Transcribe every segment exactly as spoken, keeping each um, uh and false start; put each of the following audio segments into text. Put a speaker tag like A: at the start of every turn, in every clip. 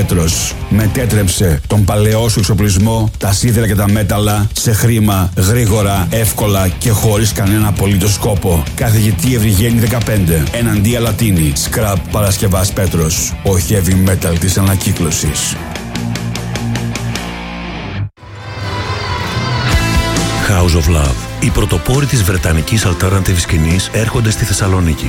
A: Πέτρος μετέτρεψε τον παλαιό σου εξοπλισμό, τα σίδερα και τα μέταλλα, σε χρήμα, γρήγορα, εύκολα και χωρίς κανένα απολύτως σκόπο. Καθηγητή Ευρυγένη δεκαπέντε, εναντία Λατίνη, Scrap Παρασκευάς Πέτρος, ο heavy metal της ανακύκλωσης.
B: House of Love. Οι πρωτοπόροι της βρετανικής alternative σκηνής έρχονται στη Θεσσαλονίκη.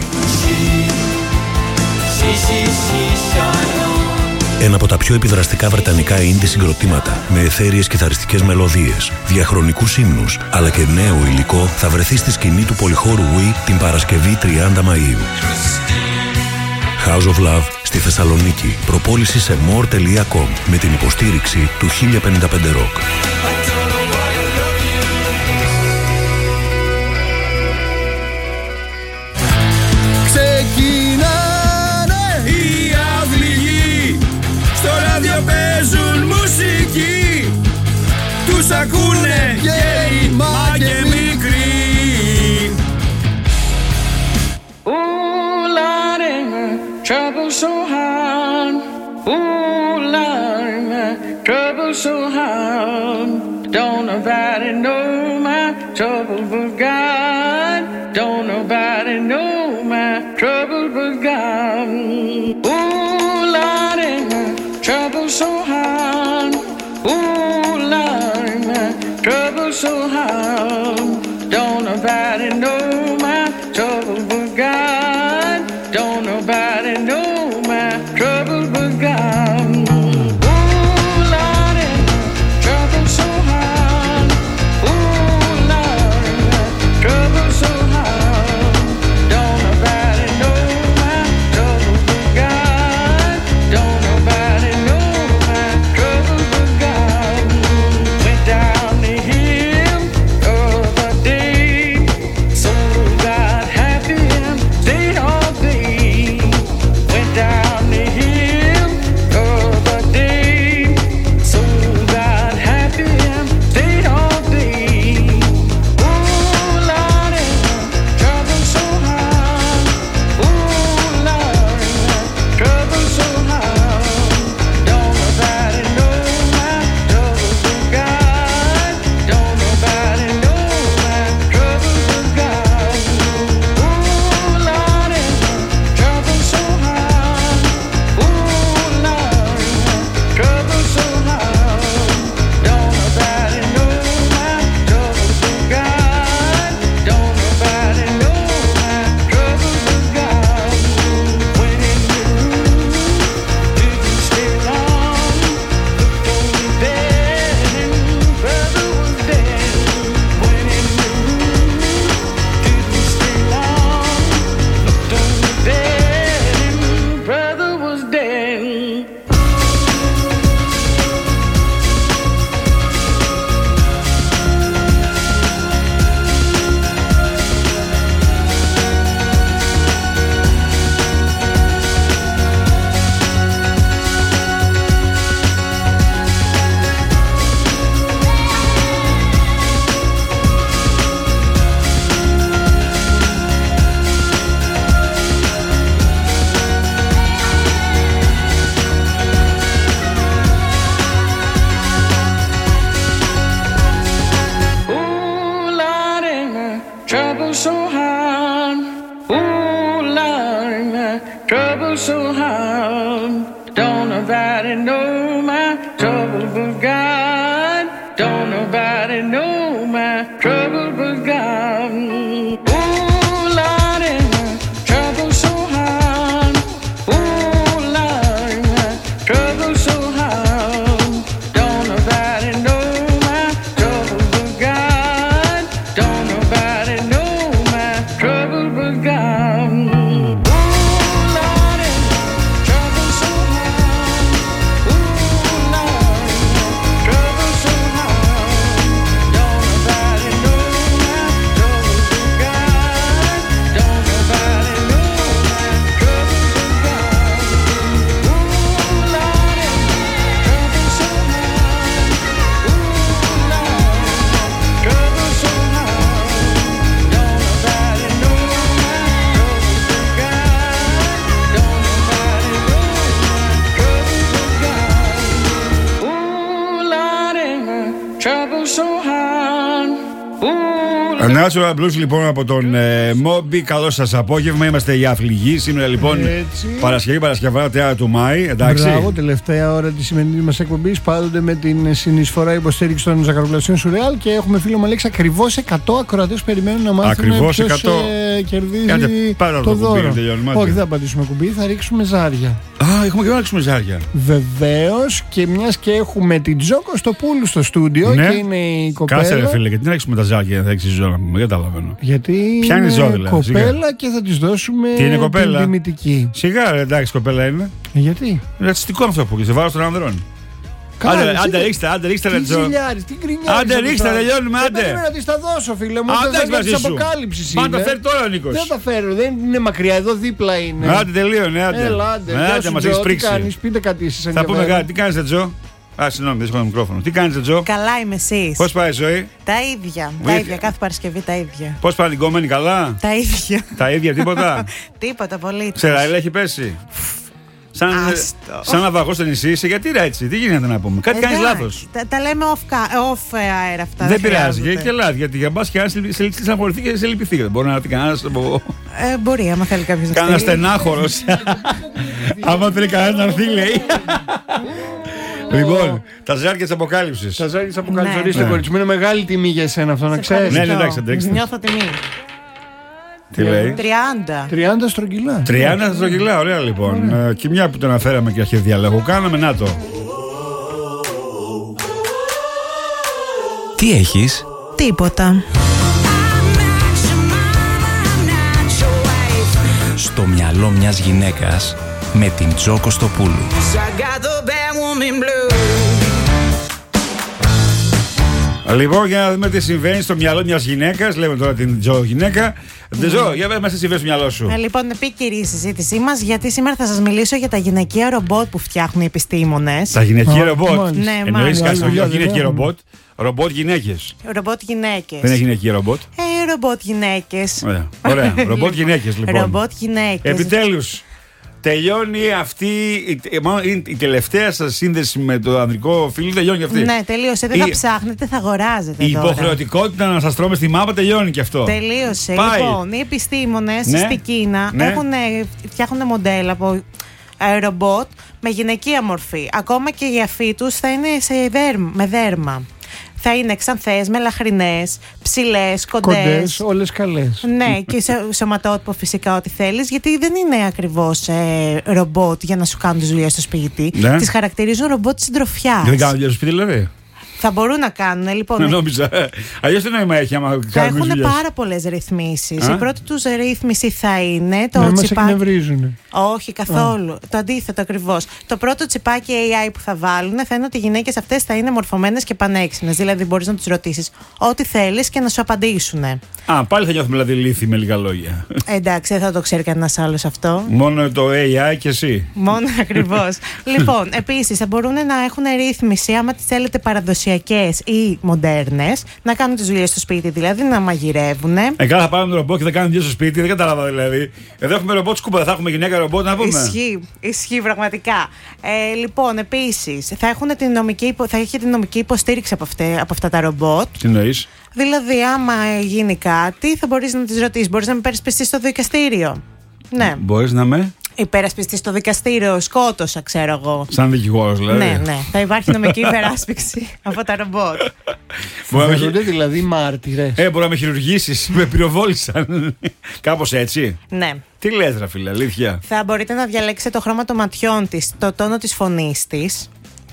B: Ένα από τα πιο επιδραστικά βρετανικά indie συγκροτήματα, με αιθέριες κιθαριστικές μελωδίες, διαχρονικούς ύμνους, αλλά και νέο υλικό, θα βρεθεί στη σκηνή του πολυχώρου Wii την Παρασκευή τριάντα Μαΐου. House of Love στη Θεσσαλονίκη. Προπόληση σε more τελεία com με την υποστήριξη του χίλια πενήντα πέντε Rock.
C: Παίζουν μουσική, τους ακούνε γέροι μα και μικροί. Ooh, Lordy, my trouble so hard. Ooh, Lordy, my trouble so hard. Don't nobody know my trouble but God. Don't nobody know my trouble but God. Ooh, Lordy, my trouble so hard, ooh Lord, my trouble so hard. Don't nobody know my trouble but God. Don't nobody know my trouble but God. Ooh Lord, my trouble so hard, ooh Lord, my trouble so hard. Don't nobody know my trouble but God. Don't nobody.
A: Natural Blues λοιπόν από τον ε, Moby. Καλό σας απόγευμα. Είμαστε οι Αφληγοί. Σήμερα λοιπόν
D: Έτσι.
A: Παρασκευή, Παρασκευά, τριάντα του Μάη. Εντάξει.
D: Μπράβο, τελευταία ώρα τη σημερινή μας εκπομπής. Πάντοτε με την συνεισφορά υποστήριξη των ζαχαροπλασίων Σουρεάλ. Και έχουμε φίλο Μαλέξη ακριβώς εκατό ακροατές που περιμένουν να μάθουν
A: Ακριβώς
D: ποιος
A: εκατό.
D: ε, κερδίζει
A: Κάντε πάρα
D: το
A: το
D: δώρο.
A: κουμπί, τελειώνουμε, άντε.
D: Όχι, δεν θα πατήσουμε κουμπί, θα ρίξουμε ζάρια.
A: Α, έχουμε και να ρίξουμε ζάρια.
D: Βεβαίως, και μιας και έχουμε την Τζο Κωστοπούλου στο στούντιο
A: Ναι.
D: και είναι η κοπέλα.
A: Κάτσε ρε φίλε, γιατί να ρίξουμε τα ζάρια να θα ρίξει ζώα. Δεν καταλαβαίνω.
D: Γιατί
A: Ποια είναι η Τζο,
D: είναι
A: δηλαδή,
D: κοπέλα
A: σιγά.
D: και θα της δώσουμε
A: Τι είναι κοπέλα?
D: την τιμητική.
A: Σιγά, ρε, εντάξει, κοπέλα είναι.
D: Ε, Γιατί?
A: Ρατσιστικό αυτό που είσαι, βάρος των ανδρών.
D: Καλά,
A: Άντε,
D: εσύ
A: άντε,
D: τι-
A: ρίξτε, άντε, ρίξτε, ρε,
D: Τι
A: Τζο.
D: ζηλιάρης, τι γκρινιάρης.
A: Άντε,
D: από
A: ρίξτε,
D: τα-
A: τελειώνουμε,
D: Δεν
A: άντε.
D: περίμενα να της τα δώσω, φίλε μου.
A: Άντε,
D: Τα ζάρια
A: μαζί
D: της
A: σου.
D: αποκάλυψης
A: Μα
D: είναι.
A: το φέρει τώρα ο Νίκος.
D: Δεν τα φέρω, δεν είναι μακριά, εδώ δίπλα είναι.
A: Άντε, τελείωνε, άντε.
D: Έλα, άντε.
A: Ε,
D: Γεια
A: Άντε,
D: σου,
A: μας
D: Τζο,
A: έχεις
D: τι
A: πρίξει.
D: κάνεις, πείτε κάτι εσείς
A: Θα πούμε
D: ενδιαφέρον.
A: κάτι, τι κάνεις, ρε, Τζο. Α, συγγνώμη, δεν έχω το μικρόφωνο. Τι κάνεις, ρε, Τζο.
E: Καλά είμαι εσείς.
A: Πώς πάει η ζωή.
E: Τα ίδια. Τα
A: Βοήθεια.
E: ίδια. Κάθε Παρασκευή τα ίδια.
A: Πώς πάνε οι γκόμενοι, καλά.
E: Τα ίδια.
A: Τα ίδια, τίποτα.
E: Τίποτα πολύ.
A: Ξεραϊλά έχει πέσει. Σαν,
E: Άστο.
A: σαν ναυαγό στο νησί είσαι, γιατί ρε έτσι, τι γίνεται να πούμε. Κάτι κάνεις
E: Εντάξει,
A: λάθος.
E: Τα, τα λέμε off, ca- off air αυτά.
A: Δεν πειράζει,
E: χρειάζεται.
A: και λάθη, γιατί για μπας και αν σε λυπηθεί να απολυθεί και σε λυπηθεί. Δεν μπορεί να έρθει κανένας από.
E: Ε, μπορεί, άμα θέλει κάποιος να
A: Κάνα
E: στείλει.
A: στενάχωρος. Άμα θέλει κανένας να έρθει, λέει. Λοιπόν, τα ζάρια της αποκάλυψης.
D: Τα ζάρια της αποκάλυψης,
E: Ναι.
D: ορίστε
A: Ναι.
D: κορίτσι μου, είναι μεγάλη τιμή για εσένα αυτό να
E: Σε
D: ξέρεις.
A: Ναι, ναι,
E: ευχαριστώ.
A: εντάξει, αντέξτε.
E: Νιώθω τιμή.
A: Τι λέει.
E: τριάντα.
D: τριάντα στρογγυλά.
A: τριάντα στρογγυλά, ωραία λοιπόν. Ε, και μια που το αναφέραμε και αρχή διαλόγου, κάναμε να το.
F: Τι έχεις?
E: Τίποτα.
F: Στο μυαλό μιας γυναίκας με την Τζο Κωστοπούλου.
A: Λοιπόν, για να δούμε τι συμβαίνει στο μυαλό μιας γυναίκας. Λέμε τώρα την Τζο γυναίκα. Δεν Τζο, για πες μας τι συμβαίνει στο μυαλό σου.
E: Ε, λοιπόν, επίκαιρη η συζήτησή μας, γιατί σήμερα θα σας μιλήσω για τα γυναικεία ρομπότ που φτιάχνουν οι επιστήμονες.
A: Τα γυναικεία
D: Α,
A: ρομπότ.
D: μάλιστα.
E: Ναι,
A: Εννοείς
E: μάλιστα.
A: κάτι, όχι
D: Δουλειά,
A: γυναικεία
D: δουλειά.
A: ρομπότ. Ρομπότ γυναίκες.
E: Ρομπότ γυναίκες.
A: Δεν είναι γυναικεία ρομπότ.
E: Ε, ρομπότ γυναίκες.
A: Ωραία, ωραία. Ρομπότ γυναίκες λοιπόν.
E: Ρομπότ γυναίκες.
A: Επιτέλους, τελειώνει αυτή, η- ε, μάλλον είναι η τελευταία σας σύνδεση με το ανδρικό φίλο, τελειώνει αυτή.
E: Ναι, τελείωσε. Δεν
A: Η-
E: θα ψάχνετε, θα αγοράζετε.
A: Η
E: τώρα.
A: υποχρεωτικότητα να σας τρώμε στη μάπα τελειώνει και αυτό.
E: Τελείωσε.
A: Πάει.
E: Λοιπόν, οι επιστήμονες
A: Ναι.
E: στην Κίνα
A: Ναι.
E: έχουν, φτιάχνουν μοντέλα από ε, ρομπότ με γυναικεία μορφή. Ακόμα και οι αφοί τους θα είναι σε δέρμα, με δέρμα. Θα είναι ξανθές, μελαχρινές, ψηλές, κοντές.
D: Κοντές, όλες καλές.
E: Ναι, και σε σωματότυπο φυσικά ό,τι θέλεις, γιατί δεν είναι ακριβώς ε, ρομπότ για να σου κάνουν τις δουλειές στο σπίτι.
A: Ναι.
E: Τις χαρακτηρίζουν ρομπότ συντροφιάς.
A: Δεν κάνουν δουλειά στο σπίτι, δηλαδή.
E: Θα μπορούν να κάνουν. Λοιπόν,
A: Νόμιζα. Αλλιώς τι νόημα έχει άμα
E: θα
A: κάνουν
E: έχουν
A: δουλειές.
E: πάρα πολλές ρυθμίσεις.
A: Α.
E: Η πρώτη τους ρύθμιση θα είναι το
D: Να μας
E: τσιπάκι.
D: εκνευρίζουν.
E: Όχι, καθόλου. Το αντίθετο ακριβώς. Το πρώτο τσιπάκι έι άι που θα βάλουν θα είναι ότι οι γυναίκες αυτές θα είναι μορφωμένες και πανέξυπνες. Δηλαδή, μπορείς να τους ρωτήσεις ό,τι θέλεις και να σου απαντήσουν.
A: Α, πάλι θα νιώθουμε δηλαδή λύθη με λίγα λόγια.
E: Εντάξει, δεν θα το ξέρει κανένας άλλος αυτό.
A: Μόνο το έι άι και εσύ.
E: Μόνο ακριβώς. Λοιπόν, επίσης θα μπορούν να έχουν ρύθμιση, άμα τις θέλετε παραδοσιακές ή μοντέρνες, να κάνουν τις δουλειές στο σπίτι, δηλαδή να μαγειρεύουν.
A: Ε, καλά, θα πάρουμε ρομπότ και θα κάνουμε δουλειά στο σπίτι, δεν κατάλαβα δηλαδή. Εδώ έχουμε ρομπότ σκούπα, δεν θα έχουμε γυναίκα ρομπότ να πούμε.
E: Ισχύει, ισχύει πραγματικά. Ε, λοιπόν, επίσης, θα, έχουν την νομική, υπο- θα έχει την νομική υποστήριξη από, αυτέ, από αυτά τα ρομπότ.
A: Τι εννοείς.
E: Δηλαδή, άμα γίνει κάτι, θα μπορείς να τις ρωτήσεις. Μπορείς να με υπερασπιστείς στο δικαστήριο. Ναι.
A: Μπορείς να με.
E: Υπερασπιστείς στο δικαστήριο, σκότωσα, ξέρω εγώ.
A: Σαν δικηγόρος δηλαδή.
E: Ναι, ναι. Θα υπάρχει νομική υπεράσπιξη από τα ρομπότ.
A: Μπορεί να με χει-
D: Θεωρούνται δηλαδή μάρτυρες.
A: Ε, μπορεί να με χειρουργήσεις, με πυροβόλησαν. Κάπως έτσι.
E: Ναι.
A: Τι λες, ρε φίλε, αλήθεια.
E: Θα μπορείτε να διαλέξετε το χρώμα των ματιών της, το τόνο της φωνής της,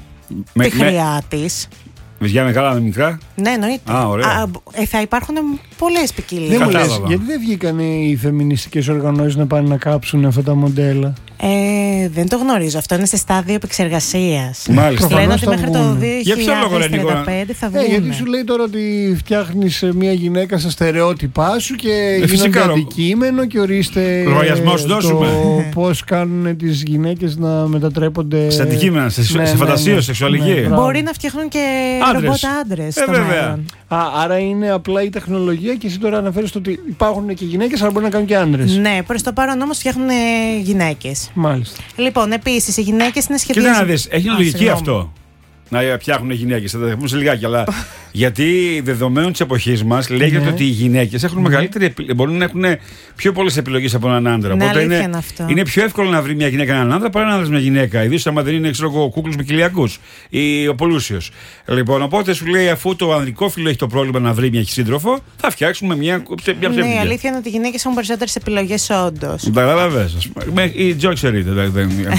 A: Με,
E: τη χρειά της.
A: Βυζιά μεγάλα, με μικρά.
E: Ναι, εννοείται.
A: Α, ωραία.
E: Α, ε, θα υπάρχουν πολλές ποικιλίες.
D: Δεν μου λες,
A: Κατάλαβα.
D: γιατί δεν βγήκαν οι φεμινιστικές οργανώσεις να πάνε να κάψουν αυτά τα μοντέλα.
E: Ε, δεν το γνωρίζω. Αυτό είναι σε στάδιο επεξεργασίας.
A: Μάλιστα.
E: Λένε
D: Προφανώς
E: ότι
D: θα
E: μέχρι το
D: βγουν.
A: Για ποιο λόγο, ρε, Νίκο?
E: δύο χιλιάδες τριάντα πέντε θα
D: Ε,
E: βγουν.
D: γιατί σου λέει τώρα ότι φτιάχνεις ε, μια γυναίκα στα στερεότυπά σου και γίνονται
A: φυσικά, ρο-
D: αντικείμενο και ορίστε
A: Λογαριασμό σου δώσουμε.
D: το πώς κάνουν τις γυναίκες να μετατρέπονται
A: Σε αντικείμενα, σε,
D: Ναι,
A: σε
D: ναι,
A: φαντασία,
D: ναι.
A: σεξουαλική.
D: Ναι, μπράβο.
E: Μπορεί να φτιάχνουν και
A: Άντρες.
E: ρομπότ άντρες
A: Ε,
E: στο
A: βέβαια.
E: μέλλον.
D: Α, άρα είναι απλά η τεχνολογία και εσύ τώρα αναφέρεις το ότι υπάρχουν και γυναίκες αλλά μπορεί να κάνουν και άντρες.
E: Ναι, προς το παρόν όμως φτιάχνουν ε, γυναίκες.
D: Μάλιστα.
E: Λοιπόν, επίσης, οι γυναίκες είναι
A: Κοίτα να
E: σχεδιασμένες.
A: δεις, έχει
E: Α,
A: λογική
E: συγγνώμη.
A: αυτό. να φτιάχνουν γυναίκες. Θα τα πούμε σε λιγάκι. Αλλά γιατί δεδομένων της εποχής μας λέγεται ότι οι γυναίκες έχουν μεγαλύτερη επι... μπορούν να έχουν πιο πολλές επιλογές από έναν άντρα.
E: Ναι,
A: οπότε είναι,
E: είναι, αυτό.
A: είναι πιο εύκολο να βρει μια γυναίκα έναν άντρα παρά να βρει μια γυναίκα. Ιδίως άμα δεν είναι ξέρω, ο κούκλος με κοιλιακούς ή ο Πολούσιος. Λοιπόν, οπότε σου λέει αφού το ανδρικό φύλο έχει το πρόβλημα να βρει μια σύντροφο, θα φτιάξουμε μια, μια
E: ναι, η αλήθεια είναι ότι οι γυναίκες έχουν περισσότερες επιλογές όντως.
A: Τα καταλαβαίνεις. Η Τζο ξέρετε.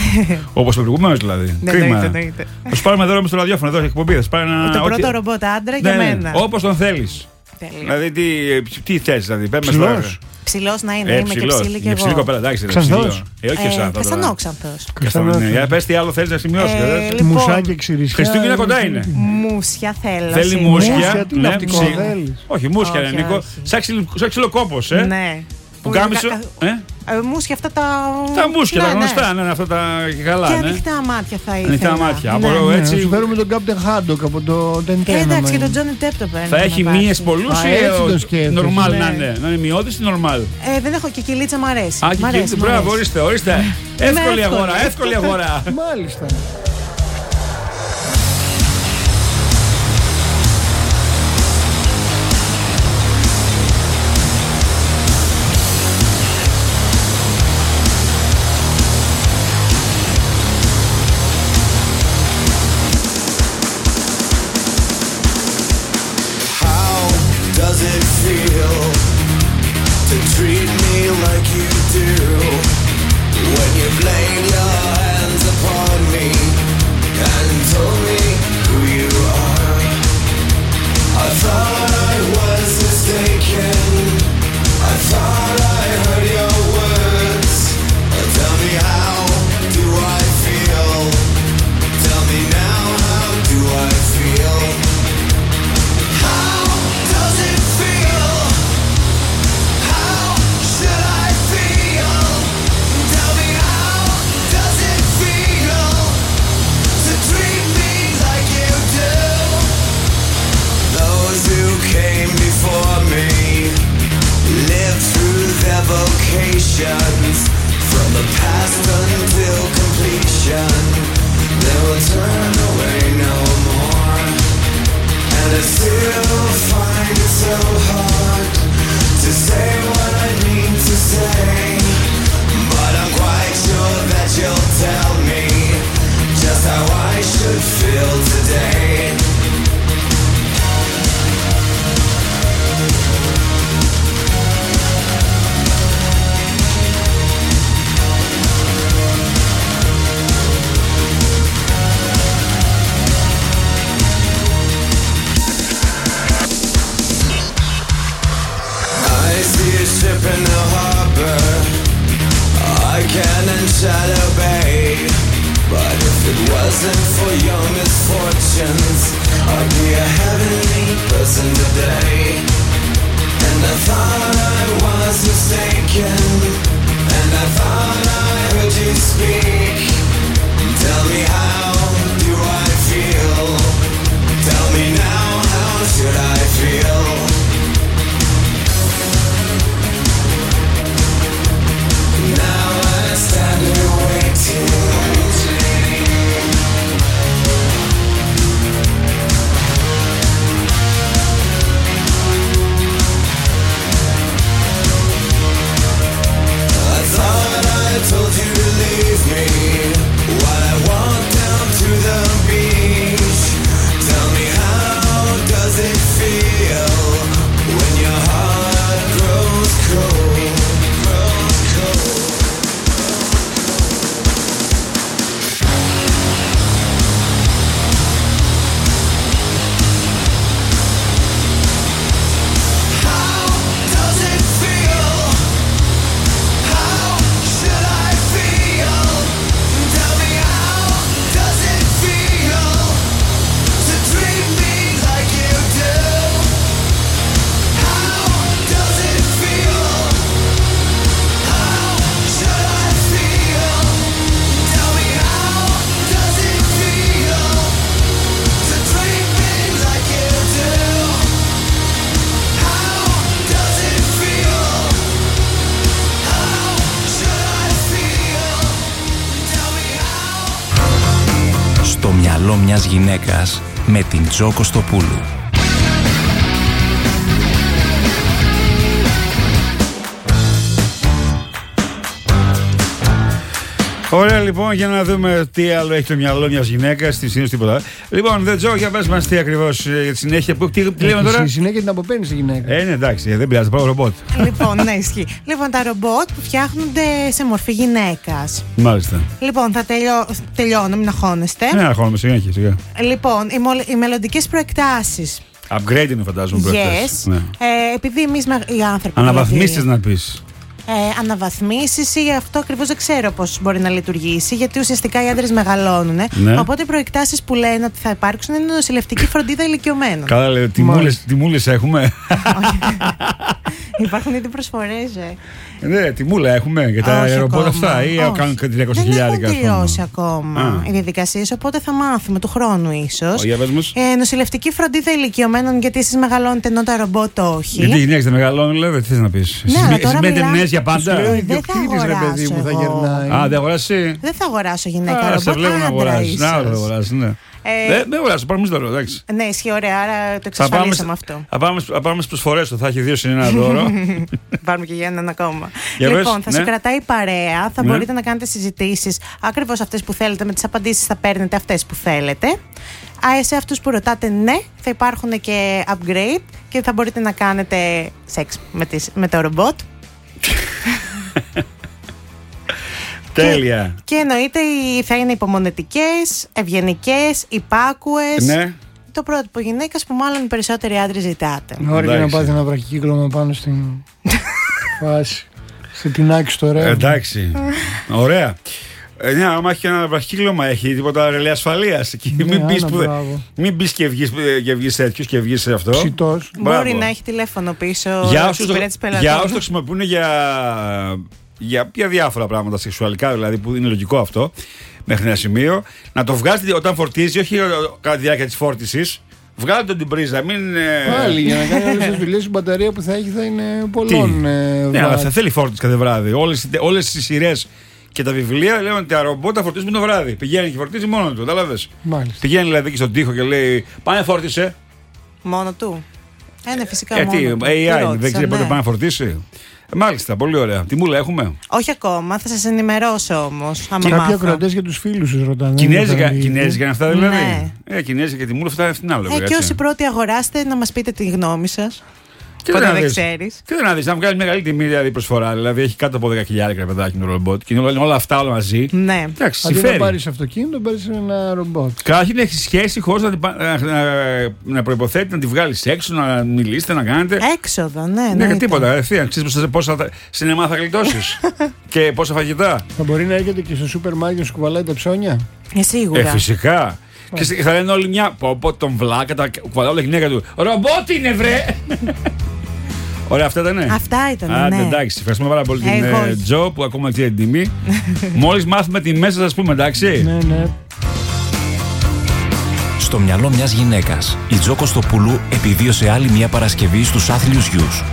A: Όπως το προηγουμένως δηλαδή. Κρίμα. Θα σου πάρουμε εδώ στο ραδιόφωνο, εδώ εκπομπή.
E: Το πρώτο ρομπότ άντρα για μένα.
A: Όπως τον θέλεις. Δηλαδή τι θες, δηλαδή.
D: Ψηλός.
E: Ψηλός να είναι, είμαι και ψηλή και εγώ.
A: Ψηλή κοπέλα, εντάξει.
D: Ξανθός.
E: Καστανόξανθος.
A: Για πες τι άλλο θέλεις να σημειώσεις.
D: Μουσά και ξυρισιά.
A: Χριστούγεννα κοντά είναι.
E: Μουσια θέλω.
A: Θέλει μουσια.
D: Τι ναυτικό θέλεις.
A: Όχι, μουσια είναι Νίκο. Σαν ξυλοκόπος, ε.
E: Ναι.
A: Που κάμισο.
E: Μουσια αυτά τα.
A: Τα μουσια, τα γνωστά, ναι, αυτά τα καλά.
E: Και ανοιχτά μάτια θα ήθελα.
A: Ανοιχτά μάτια.
D: Έτσι. Θα φέρουμε τον Captain Haddock από το Τεντένα.
E: Εντάξει, και τον Johnny Depp το παίρνει.
A: Θα έχει μύες πολλούς ή νορμάλ να είναι. Να είναι μειώδης ή νορμάλ.
E: Δεν έχω και κυλίτσα, μ' αρέσει.
A: Α, και κυλίτσα, μπράβο, ορίστε, ορίστε. Εύκολη αγορά, εύκολη αγορά.
D: Μάλιστα.
G: Told you to leave me. What I want down
F: μυαλό μιας γυναίκας με την Τζο Κωστοπούλου.
A: Ωραία, λοιπόν, για να δούμε τι άλλο έχει το μυαλό μιας γυναίκας, στη συνήθως τίποτα. Λοιπόν, δεν Τζο, για πες μας τι ακριβώς για τη συνέχεια που τι λέμε τώρα.
D: Στη συνέχεια την αποπαίνεις τη γυναίκα.
A: Ε, ναι, εντάξει, δεν πειράζει, πάω ρομπότ.
E: Λοιπόν, ναι, ισχύει. Λοιπόν, τα ρομπότ που φτιάχνονται σε μορφή γυναίκας.
A: Μάλιστα.
E: Λοιπόν, θα τελειώ... τελειώνω, μην αγχώνεστε.
A: Ναι, αγχώνομαι, σιγά και σιγά.
E: Λοιπόν, οι, μολ... οι μελλοντικές προεκτάσεις.
A: Upgrade είναι, φαντάζομαι, προεκτάσεις.
E: Yes.
A: Ναι.
E: Ε, επειδή εμείς οι άνθρωποι.
A: Αναβαθμίσεις
E: δηλαδή,
A: να πεις.
E: Ε, αναβαθμίσεις ή αυτό ακριβώς δεν ξέρω πώς μπορεί να λειτουργήσει, γιατί ουσιαστικά οι άντρες μεγαλώνουν.
A: Ναι.
E: Οπότε οι προεκτάσεις που λένε ότι θα υπάρξουν είναι νοσηλευτική φροντίδα ηλικιωμένων.
A: Καλά, λέει, τιμούλες έχουμε.
E: Υπάρχουν ήδη προσφορές. Ε.
A: Ναι, τιμούλα έχουμε για τα ρομπότ αυτά ή κάνουν και τριακόσια χιλιάρικα.
E: Δεν έχουν τελειώσει ακόμα Α. οι διαδικασίες, οπότε θα μάθουμε του χρόνου ίσως. Ε, νοσηλευτική φροντίδα ηλικιωμένων, γιατί εσείς μεγαλώνετε ενώ τα ρομπότ όχι.
A: Γιατί οι γυναίκες δεν μεγαλώνουν, λέει, τι θες να πεις.
E: Ναι,
A: εσείς μένετε νέες για πάντα.
E: Ε, δεν θα αγοράσω
D: μου, θα γερνάει.
A: Α, δεν αγοράσει.
E: Δεν θα αγοράσω γυναίκα
A: Α,
E: ρομπότ,
A: σε βλέπω να αγοράσεις. Να, δεν αγοράσεις, ναι.
E: Ε,
A: δεν αγοράσω, πάρουμε δώρο, εντάξει.
E: Ναι, ισχύει, ωραία, άρα το εξασφαλίσαμε αυτό.
A: Θα πάμε στις προσφορές του, θα έχει δύο συν ένα δώρο.
E: Πάρουμε και για έναν ακόμα.
A: Για
E: Λοιπόν,
A: πες,
E: θα
A: ναι.
E: σε κρατάει παρέα, θα
A: Ναι.
E: μπορείτε να κάνετε συζητήσεις ακριβώς αυτές που θέλετε, με τις απαντήσεις θα παίρνετε αυτές που θέλετε. Α, σε αυτούς που ρωτάτε, ναι, θα υπάρχουν και upgrade και θα μπορείτε να κάνετε σεξ με, τις, με το ρομπότ.
A: Τέλεια.
E: Και, και εννοείται οι- θα είναι υπομονετικές, ευγενικές, υπάκουες.
A: Ναι.
E: Το πρότυπο γυναίκας που μάλλον οι περισσότεροι άντρες ζητάτε.
D: Ωραία, και να
A: Εντάξει.
D: πάθει ένα βραχικύκλωμα πάνω στην φάση. Σε την άκρη στο ρεύμα.
A: Εντάξει. Ωραία. Ε, ναι, άμα έχει ένα βραχύκλωμα, έχει τίποτα ρελέ ασφαλείας.
D: Ναι,
A: Μην πεις
D: άνα,
A: που-
D: μπράβο.
A: μην πεις και βγεις, και βγεις τέτοιος και βγεις σε αυτό.
D: Ψητός.
E: Μπορεί
A: Μπράβο.
E: να έχει τηλέφωνο πίσω.
A: Για
E: της
A: όσους, το,
E: υπηρέτησης πελατών.
A: για όσους το χρησιμοποιούν για, για, για διάφορα πράγματα σεξουαλικά, δηλαδή που είναι λογικό αυτό, μέχρι ένα σημείο, να το βγάζετε όταν φορτίζει, όχι κατά τη διάρκεια της φόρτισης. Βγάλτε τον την πρίζα, μην. ε,
D: Πάλι για να κάνει όλες τις δουλειές η μπαταρία που θα έχει θα είναι πολλών. ε,
A: Ναι, αλλά
D: βάτ.
A: θα θέλει φόρτιση κάθε βράδυ. Όλες, όλες οι σειρές και τα βιβλία λένε ότι τα ρομπότ τα φορτίζουν το βράδυ. Πηγαίνει και φορτίζει μόνο του, κατάλαβες.
D: Μάλιστα.
A: Πηγαίνει δηλαδή και στον τοίχο και λέει: Πάνε φόρτισε.
E: Μόνο του. Ε, ναι, φυσικά
A: Γιατί,
E: μόνο του.
A: έι άι
E: Τι
A: δεν
E: ρώτησα,
A: ξέρει πότε
E: ναι.
A: πάει να φορτίσει. Ε, μάλιστα, πολύ ωραία. Τι μούλα έχουμε.
E: Όχι ακόμα, θα σας ενημερώσω όμως. άμα
D: Κάποιοι
E: μάθω.
D: ακροατές για τους φίλους τους ρωτάνε.
A: Κινέζικα,
D: δεν θα-
A: κινέζικα είναι αυτά δηλαδή.
E: Ναι.
A: Ε, κινέζικα και τη μούλα αυτά είναι άλλο.
E: Ε,
A: βέβαια,
E: και
A: έτσι.
E: όσοι πρώτοι αγοράσετε, να μας πείτε τη γνώμη σας.
A: Τι
E: Ποτέ
A: να
E: δεν
A: δεις.
E: ξέρεις.
A: Τι να δεις, να βγάλει μεγάλη τιμή δηλαδή προσφορά. Δηλαδή έχει κάτω από δέκα χιλιάδες παιδάκι το ρομπότ και είναι όλα, όλα αυτά όλα μαζί.
E: Ναι.
A: Εντάξει,
D: Αντί να
A: συμφέρει.
D: πάρεις αυτοκίνητο, πάρεις ένα ρομπότ.
A: Καταρχήν έχει σχέση χωρίς να, την πα- να, να, να προϋποθέτει να τη βγάλεις έξω, να μιλήσετε, να κάνετε.
E: Έξοδο, ναι.
A: Ναι, και
E: εννοείται.
A: τίποτα. Ευθεία. Ξέρεις πόσα- πόσα θα- σινεμά θα γλιτώσεις και πόσα φαγητά.
D: Θα μπορεί να έρχεται και στο σούπερ μάρκετ να σου κουβαλάει τα ψώνια.
E: Ε, σίγουρα.
A: Ε, φυσικά. Και σ- θα λένε όλοι μια. Πω, πω τον βλάκα, τα κουβαλάω όλα γυναίκα του. Ρομπότ είναι, βρε! Ωραία, αυτά ήταν.
E: Αυτά ήταν,
A: Άντε,
E: ναι.
A: εντάξει. Ευχαριστούμε πάρα πολύ την
E: Εγώ.
A: ε, Τζο που ακόμα ξέρει την τιμή. Μόλις μάθουμε τη μέσα, θα σας πούμε, εντάξει.
D: Ναι, ναι.
F: Στο μυαλό μιας γυναίκας, η Τζο Κωστοπούλου επιβίωσε άλλη μια Παρασκευή στους άθλιους γιους.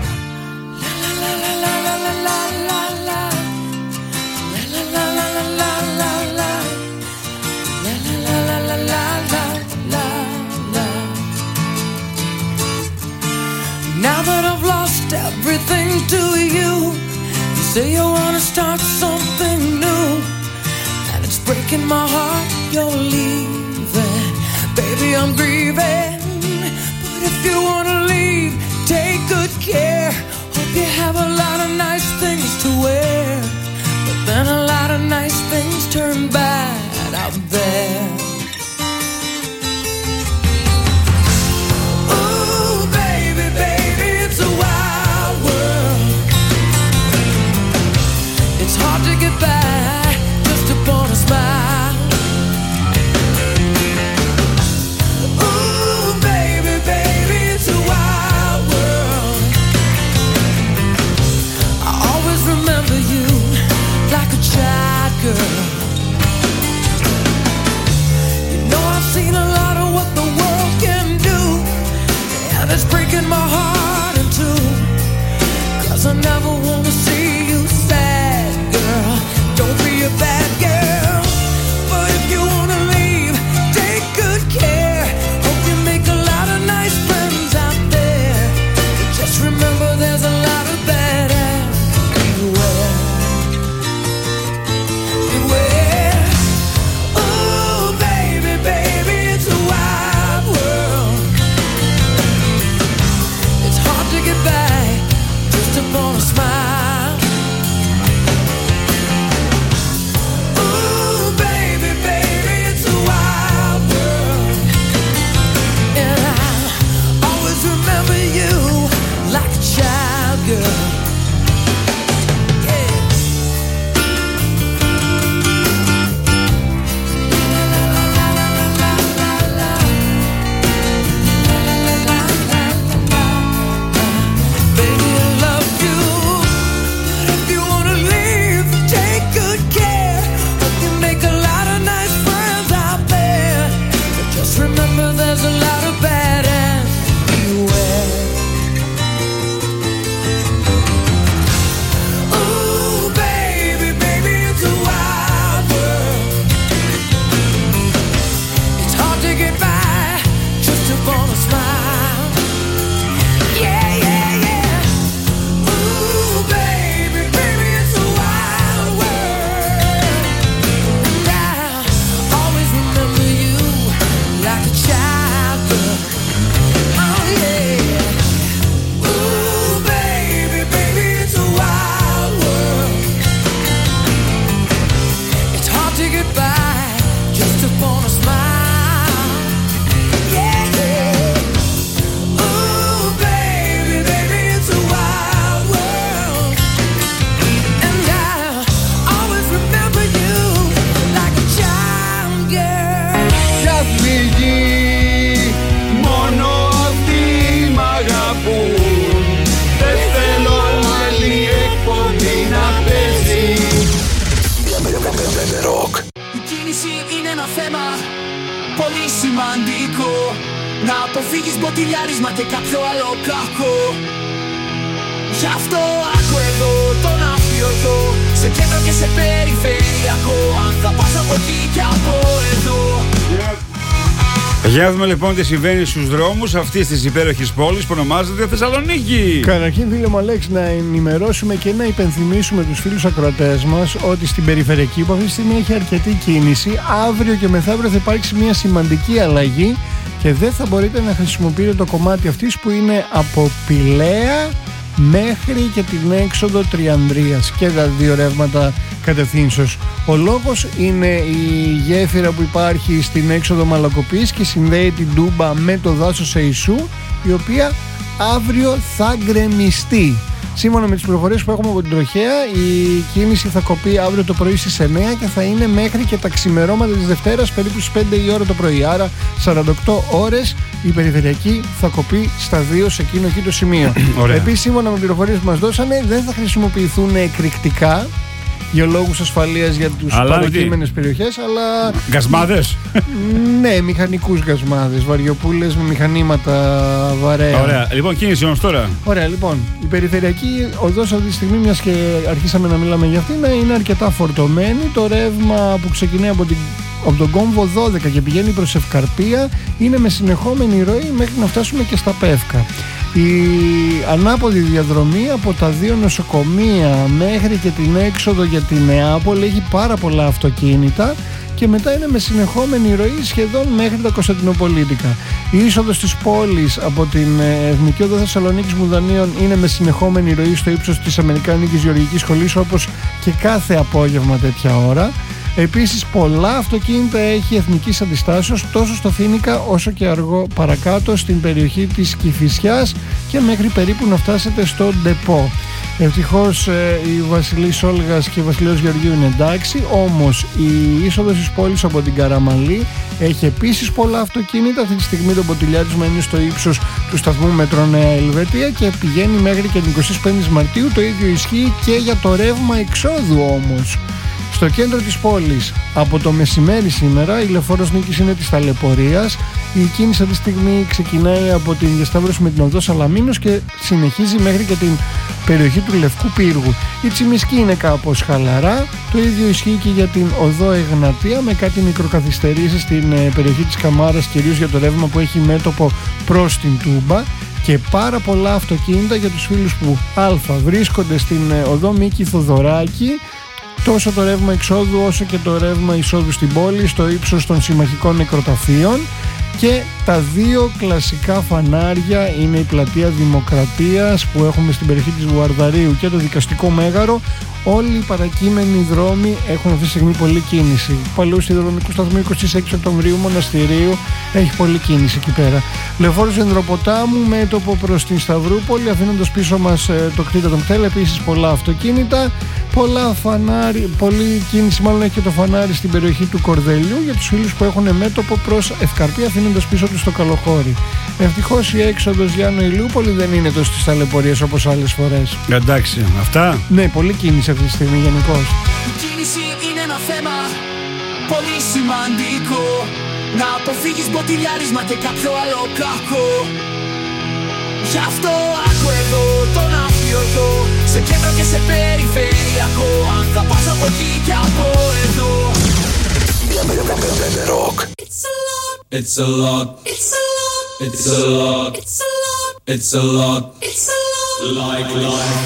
G: Now that I've lost everything to you, you say you wanna start something new, and it's breaking my heart you're leaving. Baby, I'm grieving, but if you wanna leave, take good care. Hope you have a lot of nice things to wear, but then a lot of nice things turn bad out there. Hard to get by just upon a smile. Ooh, baby, baby, it's a wild world. there's a lot of bad and beware. Ooh, baby, baby, it's a wild world. It's hard to get by just upon a smile. Yeah, yeah, yeah. Ooh, baby, baby, it's a wild world. And I'll always remember you like a child girl. Oh, yeah. Ooh, baby, baby, it's a wild world. It's hard to get by just upon a smile. Yeah, yeah. Ooh, baby, baby, it's a wild world. And I'll always remember you like a child girl.
A: Για φύγει, μόνο αυτοί μ' αγαπούν. Δεν θέλω άλλη εκπομπή να παίζει.
G: Η κίνηση είναι ένα θέμα πολύ σημαντικό. Να αποφύγεις μποτιλιάρισμα και κάποιο άλλο κακό. Γι' αυτό άκου εδώ τον αφιωτό, σε κέντρο και σε περιφερειακό. Αν θα πας από εκεί και από εδώ.
A: Για να δούμε λοιπόν τι συμβαίνει στους δρόμους αυτής της υπέροχης πόλης που ονομάζεται Θεσσαλονίκη.
D: Καταρχήν, φίλε μου Αλέξη, να ενημερώσουμε και να υπενθυμίσουμε τους φίλους ακροατές μας ότι στην περιφερειακή, που αυτή τη στιγμή έχει αρκετή κίνηση, αύριο και μεθαύριο θα υπάρξει μια σημαντική αλλαγή και δεν θα μπορείτε να χρησιμοποιείτε το κομμάτι αυτής που είναι από Πηλαία μέχρι και την έξοδο Τριανδρίας και τα δύο ρεύματα κατευθύνσεως. Ο λόγος είναι η γέφυρα που υπάρχει στην έξοδο Μαλακοπής και συνδέει την Τούμπα με το δάσος Εϊσού, η οποία αύριο θα γκρεμιστεί. Σύμφωνα με τις πληροφορίες που έχουμε από την τροχέα, η κίνηση θα κοπεί αύριο το πρωί στις εννιά και θα είναι μέχρι και τα ξημερώματα της Δευτέρας, περίπου στις πέντε η ώρα το πρωί. Άρα σαράντα οκτώ ώρες η περιφερειακή θα κοπεί στα δύο σε εκείνο εκεί το σημείο. Επίσης, σύμφωνα με πληροφορίες που μας δώσανε, δεν θα χρησιμοποιηθούν εκρηκτικά για λόγους ασφαλείας για τους παρακείμενες περιοχές, αλλά...
A: Γκασμάδες.
D: Ναι, μηχανικούς γκασμάδες, βαριοπούλες με μηχανήματα βαρέα.
A: Ωραία. Λοιπόν, κίνηση όμως τώρα.
D: Ωραία, λοιπόν. Η περιφερειακή οδός αυτή τη στιγμή, μιας και αρχίσαμε να μιλάμε για αυτήν, είναι αρκετά φορτωμένη. Το ρεύμα που ξεκινάει από, την, από τον κόμβο δώδεκα και πηγαίνει προς Ευκαρπία είναι με συνεχόμενη ροή μέχρι να φτάσουμε και στα Πεύκα. Η ανάποδη διαδρομή από τα δύο νοσοκομεία μέχρι και την έξοδο για τη Νεάπολη έχει πάρα πολλά αυτοκίνητα και μετά είναι με συνεχόμενη ροή σχεδόν μέχρι τα Κωνσταντινοπολίτικα. Η είσοδος της πόλης από την Εθνική Οδό Θεσσαλονίκης Μουδανίων είναι με συνεχόμενη ροή στο ύψος της Αμερικάνικης Γεωργικής Σχολής, όπως και κάθε απόγευμα τέτοια ώρα. Επίσης, πολλά αυτοκίνητα έχει εθνικής αντιστάσεως τόσο στο Φοίνικα όσο και αργό παρακάτω στην περιοχή της Κηφισιάς και μέχρι περίπου να φτάσετε στο Ντεπό. Ευτυχώς ε, η Βασιλής Όλγας και η Βασιλέως Γεωργίου είναι εντάξει, όμως η είσοδος της πόλης από την Καραμαλή έχει επίσης πολλά αυτοκίνητα. Αυτή τη στιγμή το ποτηλιάρισμα είναι στο ύψος του σταθμού Μετρό Νέα Ελβετία και πηγαίνει μέχρι και την εικοστή πέμπτη Μαρτίου. Το ίδιο ισχύει και για το ρεύμα εξόδου όμως. Στο κέντρο της πόλης από το μεσημέρι σήμερα η λεωφόρος Νίκης είναι της ταλαιπωρίας. Η κίνηση αυτή τη στιγμή ξεκινάει από την διασταύρωση με την οδό Σαλαμίνος και συνεχίζει μέχρι και την περιοχή του Λευκού Πύργου. Η Τσιμισκή είναι κάπως χαλαρά. Το ίδιο ισχύει και για την οδό Εγνατία με κάτι μικροκαθυστερήσεις στην περιοχή της Καμάρας, κυρίως για το ρεύμα που έχει μέτωπο προς την Τούμπα. Και πάρα πολλά αυτοκίνητα για τους φίλους που α βρίσκονται στην οδό Μίκη Θοδωράκη, τόσο το ρεύμα εξόδου όσο και το ρεύμα εισόδου στην πόλη στο ύψος των συμμαχικών νεκροταφείων. Και τα δύο κλασικά φανάρια είναι η πλατεία Δημοκρατίας που έχουμε στην περιοχή της Βουαρδαρίου και το Δικαστικό Μέγαρο. Όλοι οι παρακείμενοι δρόμοι έχουν αυτή τη στιγμή πολλή κίνηση. Παλαιού σιδηροδρομικού σταθμού είκοσι έξι Οκτωβρίου Μοναστηρίου έχει πολλή κίνηση εκεί πέρα. Λεωφόρος Ενδροποτάμου μέτωπο προς την Σταυρούπολη, αφήνοντας πίσω μας ε, το κτίριο των ΚΤΕΛ. Επίσης πολλά αυτοκίνητα. Πολλά φανάρι, πολλή κίνηση μάλλον έχει και το φανάρι στην περιοχή του Κορδελιού για τους φίλους που έχουν μέτωπο προς Ευκαρπία, αφήνοντας πίσω τους το Καλοχώρι. Ευτυχώς η έξοδος Γιάννου Ηλιούπολη δεν είναι τόσο στις ταλαιπωρίες όπως άλλες φορές.
A: Εντάξει, αυτά.
D: Ναι, πολλή κίνηση αυτή τη στιγμή γενικώς.
G: Η κίνηση είναι ένα θέμα πολύ σημαντικό.
H: να αποφύγεις μποτιλιάρισμα και κάποιο άλλο κακό. Γι' αυτό άκου εδώ τον αφιωτό, σε κέντρο και σε περιφερειακό. Αν θα πας από εκεί και από εδώ. It's a lot. It's a lot. It's a lot. It's a lot. It's a lot. It's a lot. It's a lot. Like life.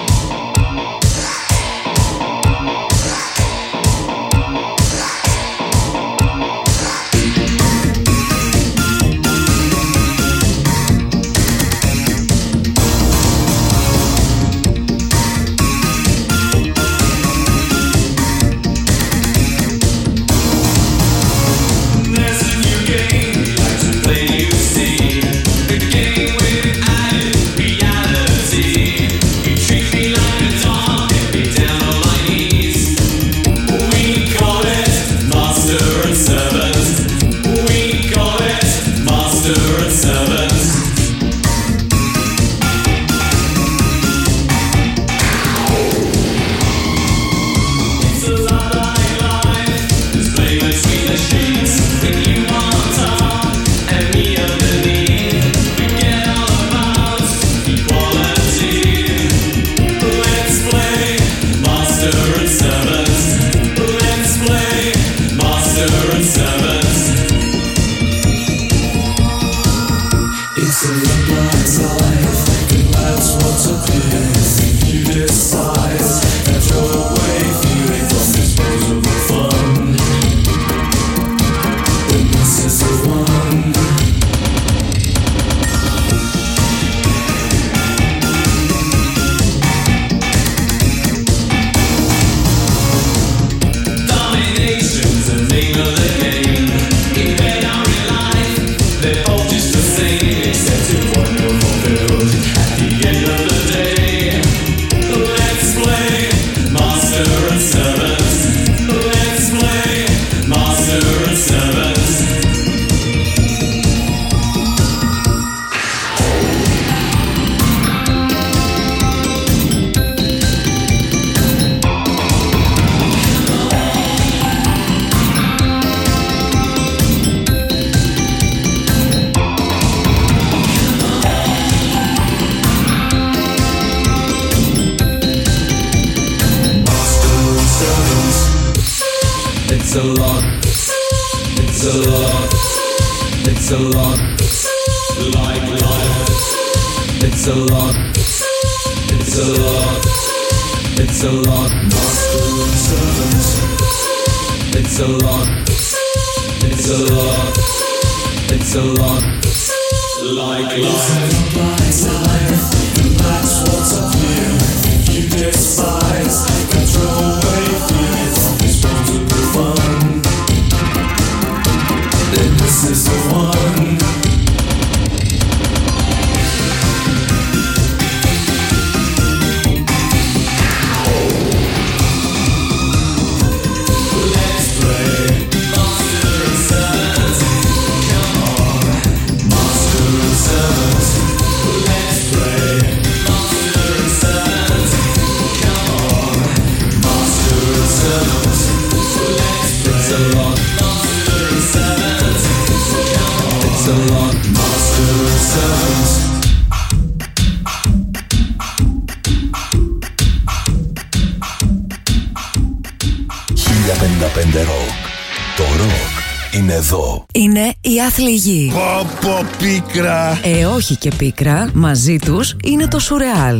I: Είναι η άθλη γη.
J: Πω πω πίκρα.
I: Ε, όχι και πίκρα. Μαζί τους είναι το σουρεάλ.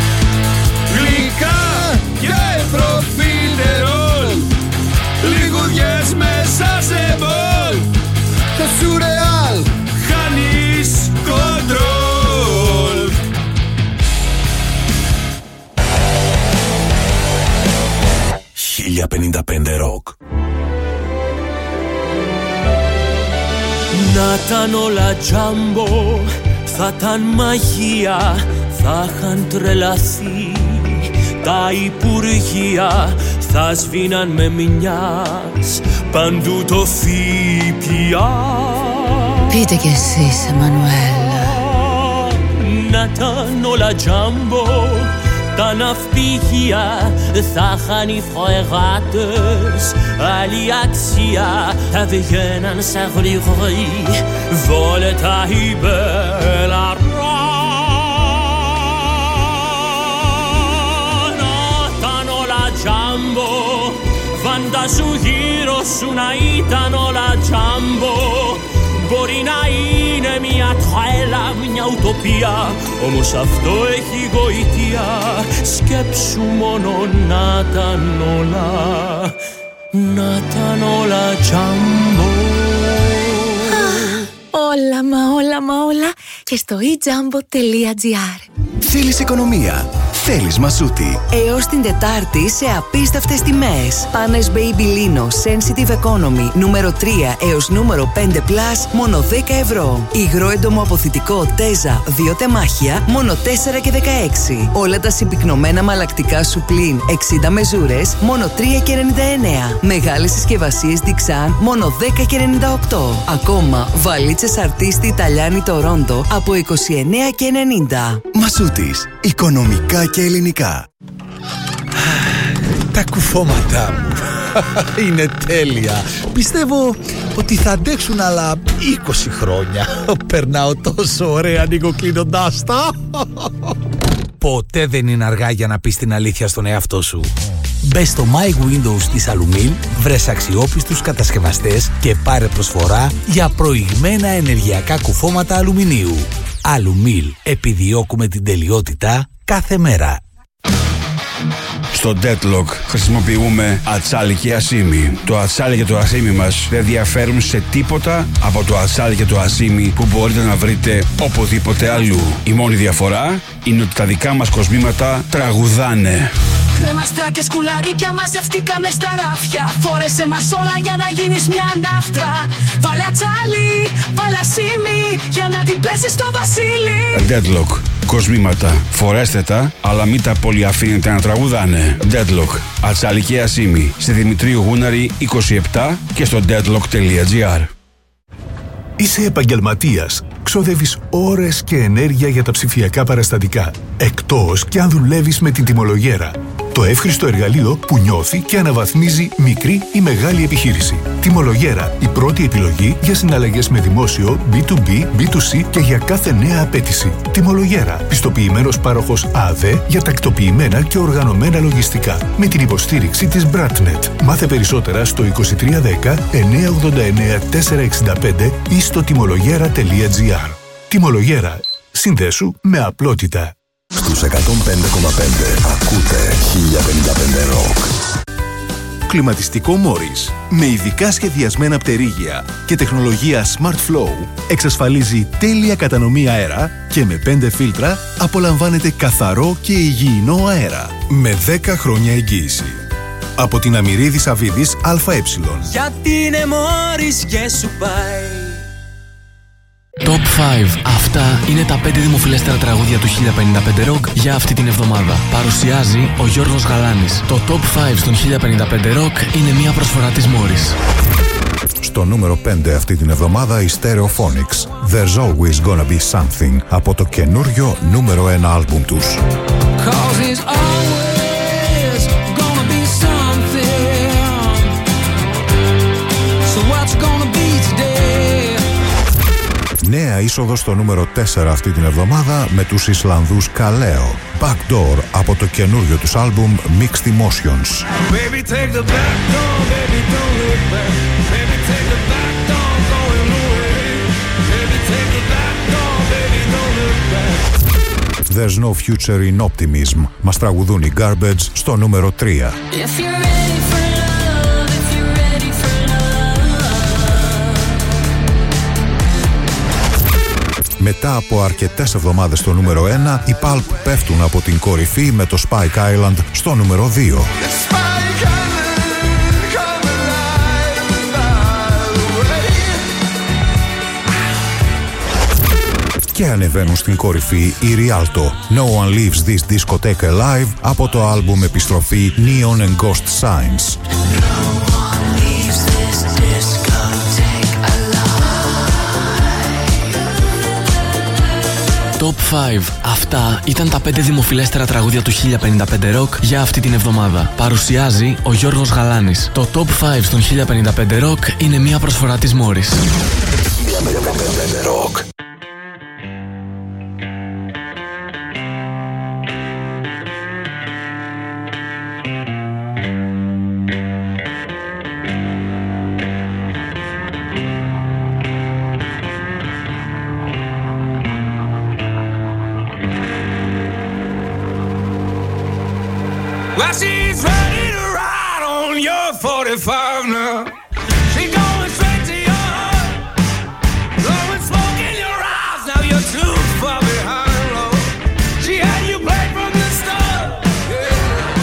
J: Γλυκά και προφίλτερολ, λιγουδιές μέσα σε μπολ. Το σουρεάλ χάνεις κοντρόλ.
B: χίλια πενήντα πέντε ροκ.
K: Να ήταν όλα τζάμπο, θα ήταν μαγεία, θα είχαν τρελαθεί τα υπουργεία, θα σβήναν με μιας παντού το ΦΠΑ.
L: Πείτε κι εσείς, Εμμανουέλ.
K: Να ήταν όλα τζάμπο, τα ναυπηγεία θα είχαν οι φρεγάτες άλλη αξία, θα βγαίναν σε γρηγορή βόλετα η μπέλα ήταν όλα τζάμπο, φαντάσου γύρω σου να ήταν όλα τζάμπο. Μπορεί να είναι μια τρέλα, μια ουτοπία, όμως αυτό έχει γοητεία. Σκέψου μόνο να ήταν όλα, να ήταν όλα τζάμπο.
L: Όλα μα όλα μα όλα και στο e jumbo τελεία gr.
M: Θέλεις οικονομία, θέλεις Μασούτη.
I: Έως την Τετάρτη σε απίστευτες τιμές. Πάνες Baby Lino Sensitive Economy νούμερο τρία έως νούμερο πέντε Plus μόνο δέκα ευρώ. Υγρό έντομο αποθητικό Τέζα δύο τεμάχια μόνο τέσσερα και δεκαέξι. Όλα τα συμπυκνωμένα μαλακτικά σου πλην εξήντα μεζούρες μόνο τρία και ενενήντα εννέα. Μεγάλες συσκευασίες Dixan μόνο δέκα και ενενήντα οκτώ. Ακόμα βαλίτσες αρτίστη Ιταλιάνι Τορόντο από είκοσι εννέα και ενενήντα.
M: Μασούτης, οικονομικά και ελληνικά.
N: Τα κουφώματά μου είναι τέλεια. Πιστεύω ότι θα αντέξουν άλλα είκοσι χρόνια. Περνάω τόσο ωραία ανοιγοκλίνοντάς τα. Ποτέ δεν είναι αργά για να πεις την αλήθεια στον εαυτό σου. Μπες στο My Windows της Alumil, βρες αξιόπιστους κατασκευαστές και πάρε προσφορά για προηγμένα ενεργειακά κουφώματα αλουμινίου. Alumil, επιδιώκουμε την τελειότητα κάθε μέρα.
A: Στο Deadlock χρησιμοποιούμε ατσάλι και ασίμι. Το ατσάλι και το ασίμι μας δεν διαφέρουν σε τίποτα από το ατσάλι και το ασίμι που μπορείτε να βρείτε οπουδήποτε αλλού. Η μόνη διαφορά είναι ότι τα δικά μας κοσμήματα τραγουδάνε.
H: Κρέμαστρα και σκουλαρίκια μαζευτήκαμε στα ράφια. Φόρεσε μας όλα για να γίνεις μια ναύτρα. Βάλε ατσάλι, βάλε ασίμι για να την πέσεις στο βασίλι.
A: Deadlock. Κοσμήματα. Φορέστε τα, αλλά μην τα πολύ αφήνετε να τραγουδάνε. Deadlock. Ατσάλι και ασίμι. Στη Δημητρίου Γούναρη είκοσι επτά και στο deadlock τελεία gr.
O: Είσαι επαγγελματίας. Ξοδεύεις ώρες και ενέργεια για τα ψηφιακά παραστατικά. Εκτός και αν δουλεύεις με την τιμολογέρα. Το εύχριστο εργαλείο που νιώθει και αναβαθμίζει μικρή ή μεγάλη επιχείρηση. Τιμολογέρα, η πρώτη επιλογή για συναλλαγές με δημόσιο, μπι του μπι, μπι του σι και για κάθε νέα απέτηση. Τιμολογέρα, πιστοποιημένος πάροχος ΑΔΕ για τακτοποιημένα και οργανωμένα λογιστικά. Με την υποστήριξη της Bratnet. Μάθε περισσότερα στο είκοσι τρία δέκα εννιακόσια ογδόντα εννέα τετρακόσια εξήντα πέντε ή στο τιμολογέρα τελεία gr. Τιμολογέρα. Συνδέσου με απλότητα.
M: Στους εκατόν πέντε κόμμα πέντε ακούτε χίλια πενήντα πέντε ροκ.
O: Κλιματιστικό Morris με ειδικά σχεδιασμένα πτερίγια και τεχνολογία Smart Flow εξασφαλίζει τέλεια κατανομή αέρα και με πέντε φίλτρα απολαμβάνετε καθαρό και υγιεινό αέρα με δέκα χρόνια εγγύηση. Από την Αμυρίδης Αβίδης ΑΕ.
K: Γιατί είναι Morris και σου πάει.
P: Top πέντε. Αυτά είναι τα πέντε δημοφιλέστερα τραγούδια του χίλια πενήντα πέντε Rock για αυτή την εβδομάδα. Παρουσιάζει ο Γιώργος Γαλάνης. Το Top πέντε στον χίλια πενήντα πέντε Rock είναι μια προσφορά της Morris.
B: Στο νούμερο πέντε αυτή την εβδομάδα η Stereophonics. There's always gonna be something από το καινούριο νούμερο ένα άλμπουμ τους. Νέα είσοδο στο νούμερο τέσσερα αυτή την εβδομάδα με τους Ισλανδούς Καλέο. Backdoor από το καινούριο τους άλμπουμ Mixed Emotions.
J: Baby, take the back door, baby, don't look back. Baby, take the back door, going away. Baby, take the back door, baby, don't look back.
B: There's no future in optimism. Μας τραγουδούν οι Garbage στο νούμερο τρία. Μετά από αρκετές εβδομάδες στο νούμερο ένα, οι Pulp πέφτουν από την κορυφή με το Spike Island στο νούμερο δύο. Και ανεβαίνουν στην κορυφή οι Rialto, No One Leaves This Discotheque Alive από το άλμπουμ επιστροφή Neon and Ghost Signs.
P: Top Top πέντε. Αυτά ήταν τα πέντε δημοφιλέστερα τραγούδια του χίλια πενήντα πέντε Rock για αυτή την εβδομάδα. Παρουσιάζει ο Γιώργος Γαλάνης. Το Top πέντε στον χίλια πενήντα πέντε Rock είναι μια προσφορά της Morris.
M: χίλια πενήντα πέντε Rock.
J: Well, she's ready to ride on your forty-five now. She's going straight to your heart, blowing smoke in your eyes. Now you're too far behind, Lord. She had you played from the start. Yeah.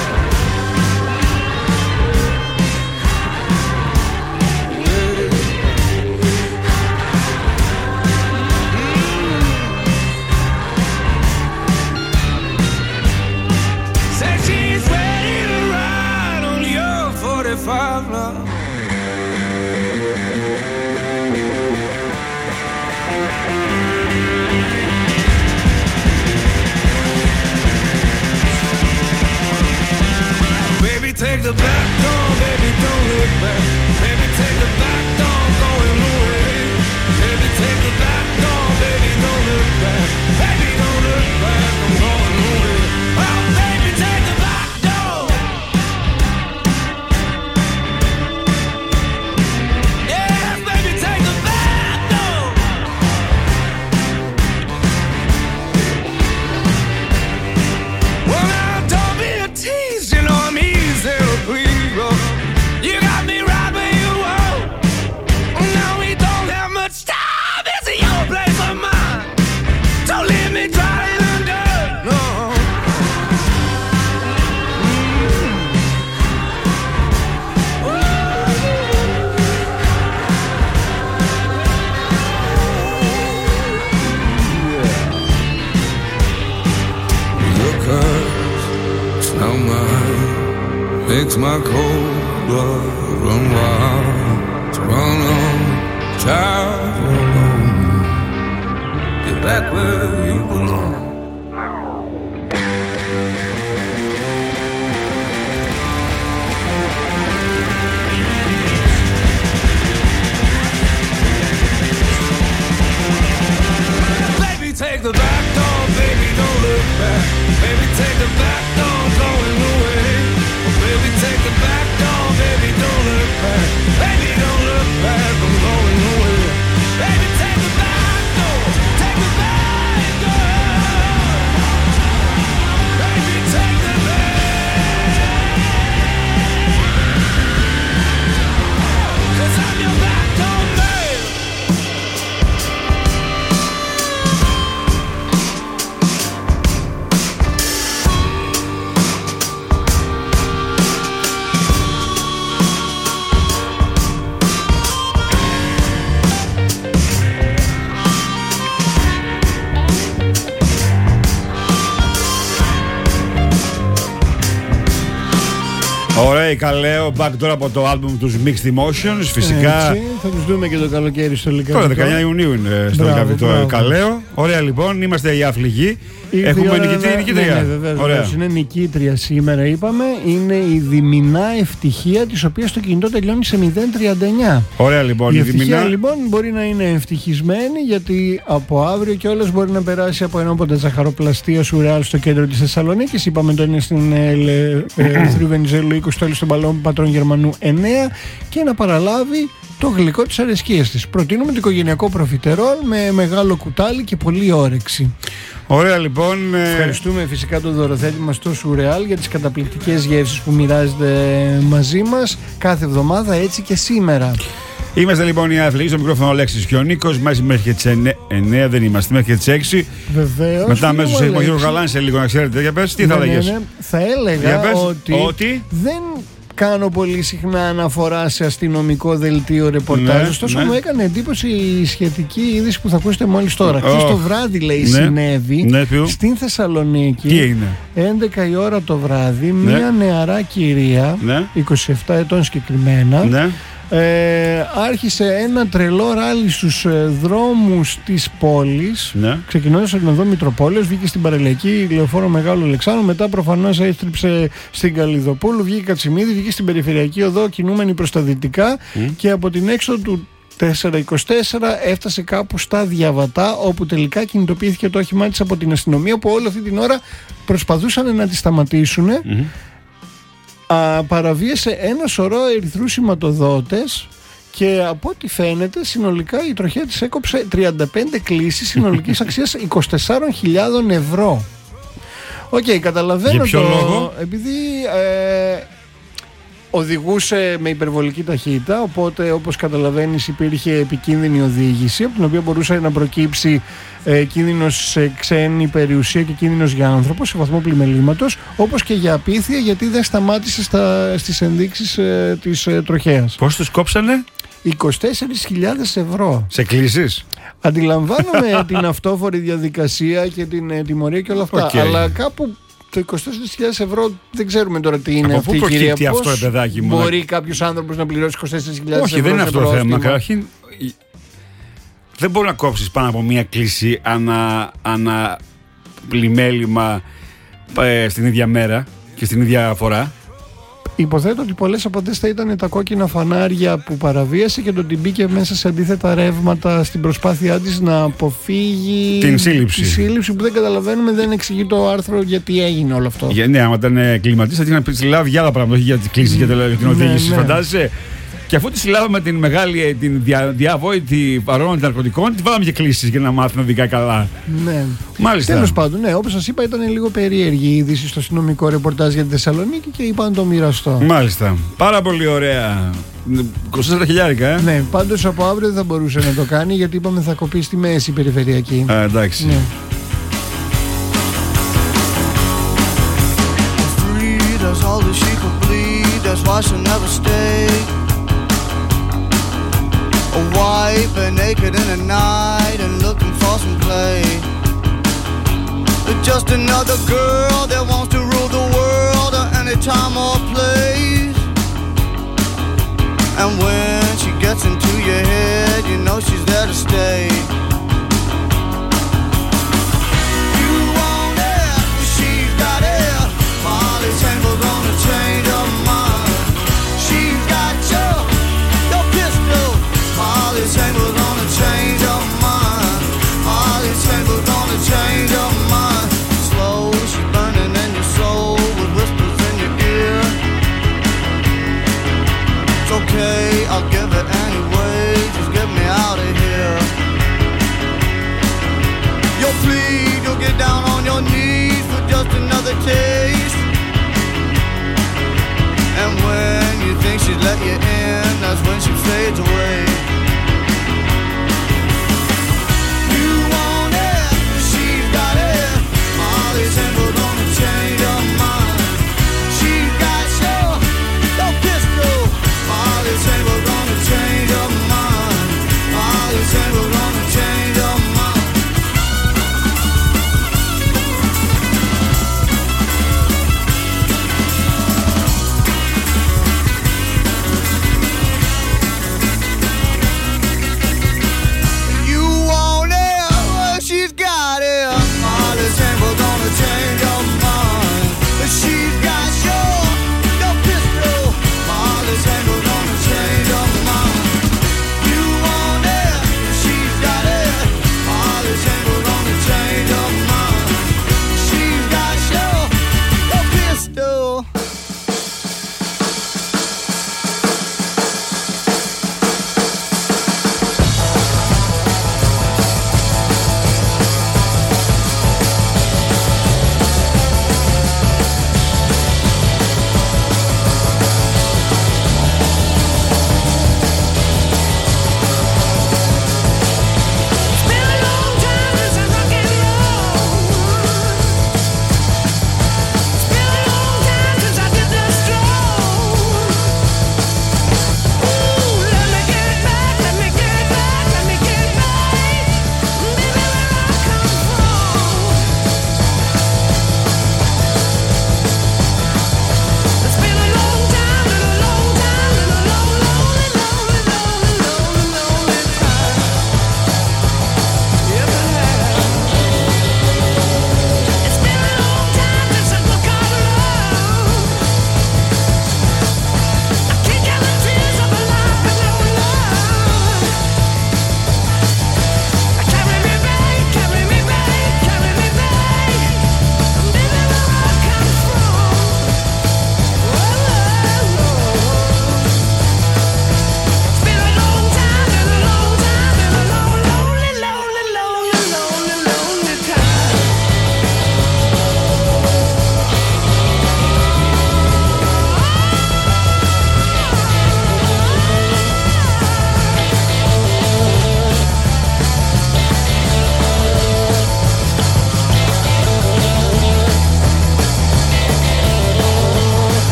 J: Mm. Say she's ready to ride on your forty-five now. Baby, take the back door, baby, don't look back. Baby, take the back door, going away. Baby, take the back door, baby, don't look back. Baby, don't look back, I'm going away. Oh, baby, take the back door. Yes, baby, take the back door. Well, now, don't be a tease, you know I'm easy to please, bro. You got me right where you want. Now we don't have much time. It's your place or mine. Don't leave me dry in the dirt, no. Your curves, smell mine, makes my cold blood run wild. So run on, child, alone. Get back where you belong. Baby, take the back door, baby, don't look back. Baby, take the back door, going away. Baby, take the back door, baby, don't look back. Baby, don't look back, I'm going away. Baby, take the back door, take the back door. Baby, take the back. 'Cause I'm your back door man.
A: Ωραία, Καλέο, back τώρα από το άλμπουμ τους Mixed Emotions. Φυσικά.
D: Έτσι, θα τους δούμε και το καλοκαίρι στο Λυκαβητό.
A: Τώρα δεκαεννιά Ιουνίου είναι στο Λυκαβητό Καλέο. Ωραία, λοιπόν, είμαστε οι αφληγοί. Έχουμε νικητή, νικήτρια.
D: Ναι, ναι, βεβαίως, είναι νικήτρια σήμερα, είπαμε. Είναι η Διμηνά Ευτυχία, της οποίας το κινητό τελειώνει σε μηδέν τριάντα εννιά.
A: Ωραία, λοιπόν.
D: Η
A: η
D: Ευτυχία,
A: Διμηνά...
D: λοιπόν, μπορεί να είναι ευτυχισμένη, γιατί από αύριο κιόλας μπορεί να περάσει από ενόποντα ζαχαροπλαστεία Σουρεάλ στο κέντρο της Θεσσαλονίκης. Είπαμε το είναι στην Ερυθρού Βενιζέλου είκοσι, το άλλο στον Παλαιό Πατρών Γερμανού εννέα, και να παραλάβει το γλυκό της αρεσκίας της. Προτείνουμε το οικογενειακό προφιτερόλ με μεγάλο κουτάλι και πολύ όρεξη.
A: Ωραία, λοιπόν.
D: Ευχαριστούμε φυσικά τον δωροθέτη μας το Σουρεάλ για τις καταπληκτικές γεύσεις που μοιράζεται μαζί μας κάθε εβδομάδα, έτσι και σήμερα.
A: Είμαστε λοιπόν οι αθλητές, στο μικρόφωνο ο Αλέξης και ο Νίκος. Μαζί μέχρι και τις εννέα δεν είμαστε, μέχρι και τις έξι.
D: Βεβαίως.
A: Μετά αμέσως έχουμε ο Γιώργο Γαλάνη σε λίγο, να ξέρετε. Για πες, τι
D: ναι,
A: θα έλεγες?
D: ναι, ναι. Θα έλεγα ότι,
A: ότι
D: δεν κάνω πολύ συχνά αναφορά σε αστυνομικό δελτίο ρεπορτάζ.
A: Ναι,
D: ωστόσο,
A: ναι.
D: μου έκανε εντύπωση η σχετική είδηση που θα ακούσετε μόλις τώρα.
A: Oh.
D: Χθες το βράδυ, λέει,
A: Ναι.
D: συνέβη
A: Ναι,
D: στην Θεσσαλονίκη.
A: Τι έγινε?
D: έντεκα η ώρα το βράδυ,
A: Ναι.
D: μία νεαρά κυρία,
A: Ναι.
D: είκοσι επτά ετών συγκεκριμένα,
A: Ναι.
D: Ε, άρχισε ένα τρελό ράλι στους ε, δρόμους της πόλης, ναι. Ξεκινώντας από την οδό Μητροπόλεως, βγήκε στην Παραλιακή Λεωφόρο Μεγάλο Αλεξάνδρου, μετά προφανώς έστριψε στην Καλλιδοπούλου, βγήκε Κατσιμίδη, βγήκε στην Περιφερειακή Οδό κινούμενη προς τα δυτικά mm. και από την έξοδο του τετρακόσια είκοσι τέσσερα έφτασε κάπου στα Διαβατά, όπου τελικά κινητοποιήθηκε το όχημά της από την αστυνομία, που όλη αυτή την ώρα προσπαθούσαν να τη σταματήσουν. Mm-hmm. Α, παραβίασε ένα σωρό ερυθρούς σηματοδότες και από ό,τι φαίνεται συνολικά η τροχέα της έκοψε τριάντα πέντε κλήσεις συνολικής αξίας είκοσι τέσσερις χιλιάδες ευρώ. Οκ, okay, καταλαβαίνω.
Q: Για ποιο
D: το,
Q: λόγο?
D: Επειδή ε, οδηγούσε με υπερβολική ταχύτητα, οπότε όπως καταλαβαίνεις υπήρχε επικίνδυνη οδήγηση, από την οποία μπορούσε να προκύψει ε, κίνδυνος σε ξένη περιουσία και κίνδυνος για άνθρωπο σε βαθμό πλημελήματος, όπως και για απίθεια, γιατί δεν σταμάτησε στα, στις ενδείξεις ε, της ε, τροχέας.
Q: Πώς τους κόψανε?
D: είκοσι τέσσερις χιλιάδες ευρώ.
Q: Σε κλήσεις?
D: Αντιλαμβάνομαι την αυτόφορη διαδικασία και την ε, τιμωρία και όλα αυτά, okay. αλλά κάπου το είκοσι τέσσερις χιλιάδες ευρώ δεν ξέρουμε τώρα τι είναι. Από αυτή η κυρία. Πώς
Q: αυτό, παιδάκι μου,
D: μπορεί κάποιος άνθρωπος να πληρώσει είκοσι τέσσερις χιλιάδες ευρώ?
Q: Όχι, δεν είναι αυτό το θέμα. Καταρχήν, δεν μπορεί να κόψεις πάνω από μία κλίση ανά, ανά πλημέλημα ε, στην ίδια μέρα και στην ίδια φορά.
D: Υποθέτω ότι πολλές από αυτές θα ήταν τα κόκκινα φανάρια που παραβίασε και το ότι μπήκε μέσα σε αντίθετα ρεύματα στην προσπάθειά της να αποφύγει
Q: την σύλληψη.
D: Τη σύλληψη που δεν καταλαβαίνουμε, δεν εξηγεί το άρθρο γιατί έγινε όλο αυτό.
Q: Για, ναι, άμα ήταν κλιματής θα την συλλάβει άλλα πράγματα για τις κλήσεις, για την οδήγηση. Ναι, ναι. Φαντάζεσαι. Και αφού τη συλλάβαμε την μεγάλη, την δια, διαβόητη παρόμοια ναρκωτικών, τη βάλαμε και κλήσεις για να μάθει να οδηγάει καλά.
D: Ναι.
Q: Μάλιστα.
D: Τέλος πάντων, ναι, όπως σας είπα, ήταν λίγο περίεργη η είδηση στο αστυνομικό ρεπορτάζ για τη Θεσσαλονίκη και είπα να το μοιραστώ.
Q: Μάλιστα. Πάρα πολύ ωραία. είκοσι τέσσερα χιλιάρικα, ε.
D: Ναι, πάντως από αύριο δεν θα μπορούσε να το κάνει, γιατί είπαμε θα κοπεί στη μέση η περιφερειακή.
Q: Α, εντάξει.
D: Ναι.
R: Wife and naked in the night and looking for some play. Just another girl that wants to rule the world at any time or place. And when she gets into your head, you know she's there to stay. You want it, she's got it. Molly Tangle's gonna change her mind. She's got you, your pistol. Molly Tangle's gonna change her mind. Molly Tangle's gonna change her mind. Slow, she's burning in your soul with whispers in your ear. It's okay, I'll give it anyway. Just get me out of here.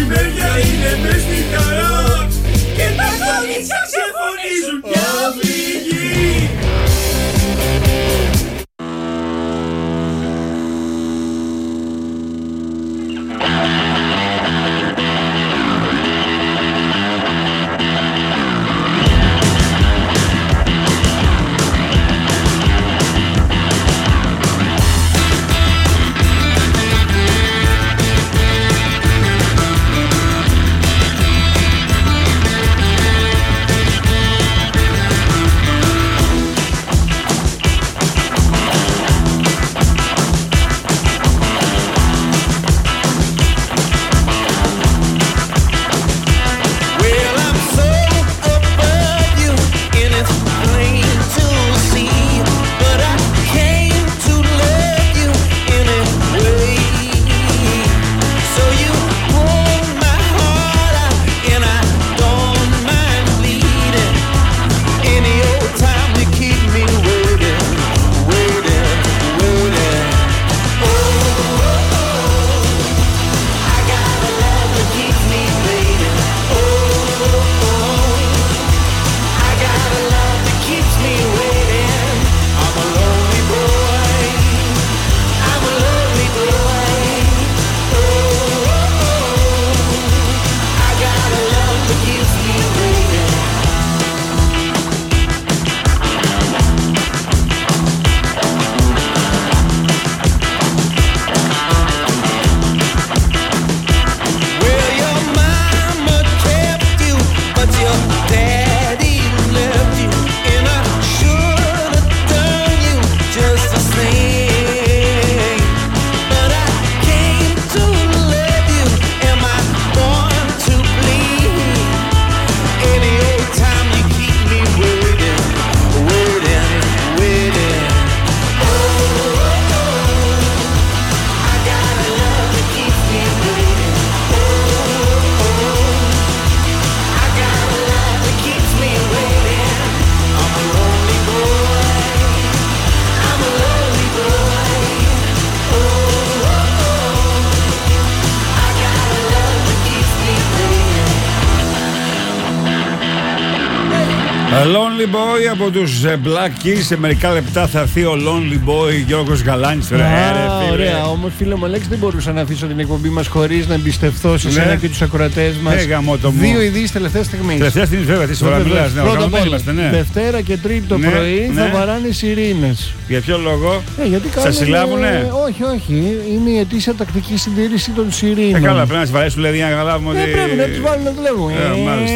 J: μεριά είναι μες στη χαρά και τα κορίτσια ξεφωνίζουν για φυγή.
Q: Lonely Boy από τους Black Keys. Σε μερικά λεπτά θα έρθει ο Lonely Boy Γιώργος Γαλάνης.
D: Α, ωραία, όμως φίλε μου Αλέξη, δεν μπορούσα να αφήσω την εκπομπή μας χωρίς να εμπιστευτώ σε σένα
Q: Ναι.
D: και τους ακροατές μας.
Q: Ε, γαμώτο μου.
D: Δύο ειδήσεις τελευταίας στιγμής.
Q: Τελευταία στιγμή, βέβαια, τι ώρα μιλάς. Ναι,
D: Πρώτα απ'
Q: οργανωμένοι
D: όλα,
Q: είμαστε, ναι.
D: Δευτέρα και Τρίτη το
Q: Ναι,
D: πρωί
Q: ναι.
D: θα βαράνε σιρήνες.
Q: Για ποιο λόγο?
D: Ε, γιατί
Q: Σας
D: κάνουν,
Q: συλλάβουνε?
D: ε, όχι, όχι. Είναι η ετήσια τακτική συντήρηση των σιρήνων.
Q: Ε, καλά, πρέπει να τις βαρέσουν δηλαδή για να καταλάβουμε
D: Ε,
Q: ότι.
D: πρέπει να τους βάλουν να δουλεύουν.
Q: Ε, μάλιστα.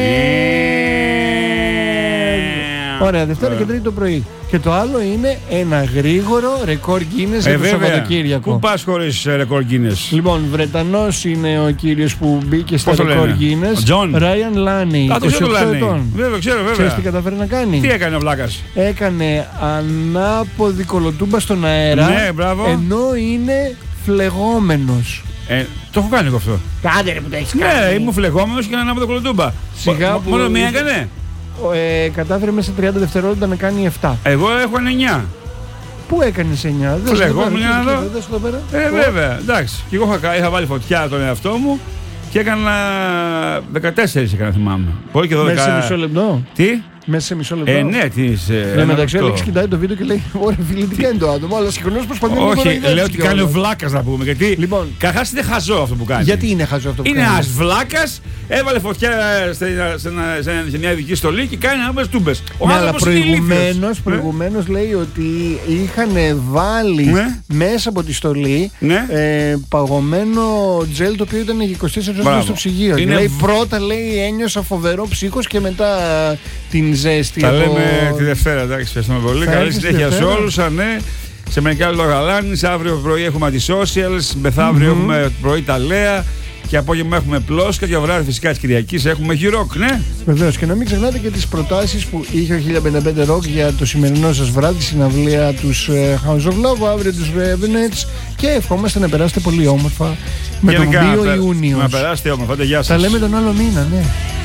D: Ωραία, Δευτέρα
Q: Ε.
D: και Τρίτη το πρωί. Και το άλλο είναι ένα γρήγορο ρεκόρ Guinness
Q: Ε,
D: για το
Q: βέβαια.
D: Σαββατοκύριακο.
Q: Πού πας χωρίς ε, ρεκόρ Guinness?
D: Λοιπόν, Βρετανός είναι ο κύριος που μπήκε στα
Q: Πώς το
D: ρεκόρ
Q: λένε?
D: Guinness.
Q: Ο Τζον.
D: Ράιαν Λάνι.
Q: Α, το ξέρω το Λάνι.
D: ετών.
Q: Βέβαια, ξέρω, βέβαια.
D: Ξέρεις τι καταφέρει να κάνει?
Q: Τι έκανε ο Βλάκας?
D: Έκανε ανάποδη κολοτούμπα στον αέρα.
Q: Ναι, μπράβο.
D: Ενώ είναι φλεγόμενος.
Q: Ε, το έχω κάνει εγώ αυτό.
D: Κάντε ρε που το έχεις κάνει.
Q: Ναι, ήμουν φλεγόμενος και έκανα από το κολοτούμπα.
D: Σιγά
Q: Μο-
D: που-
Q: Μόνο μία έκανε.
D: Ε, κατάφερε μέσα σε τριάντα δευτερόλεπτα να κάνει επτά.
Q: Εγώ έχω εννιά.
D: Πού έκανες εννιά?
Q: Φλεγόμενο για να δω.
D: Δες το πέρα.
Q: Ε, βέβαια, εντάξει. Και εγώ είχα, είχα βάλει φωτιά τον εαυτό μου και έκανα δεκατέσσερα έκανα, θυμάμαι. Μπορεί και δώδεκα.
D: Μέσα σε μισό λεπτό.
Q: Τι?
D: Μέσα σε μισό λεπτό.
Q: Ε, ναι, τις, ε,
D: Ναι, μεταξύ
Q: αυτό.
D: ο Αλέξης κοιτάει το βίντεο και λέει: Ωραία, φίλε, τι κάνει το άτομο, αλλά συγχρόνως προσπαθεί να το
Q: Όχι,
D: κοροϊδέψει
Q: λέω ότι
D: κιόλας.
Q: κάνει ο Βλάκας να πούμε. Γιατί
D: Λοιπόν,
Q: καταρχάς είναι χαζό αυτό που κάνει.
D: γιατί είναι χαζό αυτό που
Q: Είναι
D: κάνει?
Q: ένας Βλάκας, έβαλε φωτιά σε, σε, ένα- σε, ένα- σε μια ειδική στολή και κάνει άμεσες τούμπες. Ο
D: Ναι, αλλά
Q: άνθρωπος είναι ηλίθιος.
D: προηγουμένως, προηγουμένως λέει ότι είχαν βάλει
Q: Ναι.
D: μέσα από τη στολή
Q: Ναι.
D: ε, παγωμένο τζέλ το οποίο ήταν για είκοσι τέσσερις ώρες
Q: Μπράβο.
D: στο ψυγείο.
Q: Είναι
D: Και λέει
Q: β-
D: πρώτα λέει ένιωσα φοβερό ψύχος και μετά την ζέστη.
Q: Τα
D: από-
Q: λέμε τη Δευτέρα, εντάξει, ευχαριστούμε πολύ.
D: Θα
Q: Καλή
D: έρθεις τη
Q: συνέχεια σε
D: Δευτέρα.
Q: όλους. Ναι. Σε μερικά λόγια Γαλάνης, αύριο πρωί έχουμε αντι-socials, μεθαύριο
D: Μμμ.
Q: έχουμε πρωί τα Λέα και απόγευμα έχουμε πλόσκα και βράδυ φυσικά της Κυριακής έχουμε γυρόκ, ναι.
D: Βεβαίως, και να μην ξεχνάτε και τις προτάσεις που είχε ο χίλια πενήντα πέντε Rock για το σημερινό σας βράδυ, συναυλία τους ε, House of Love, αύριο τους Revenants, και ευχόμαστε να περάσετε πολύ όμορφα με
Q: Γενικά,
D: τον
Q: να
D: δύο
Q: πε-
D: Ιούνιο.
Q: Να περάσετε όμορφα, άντε, γεια σας.
D: Τα λέμε τον άλλο μήνα, ναι.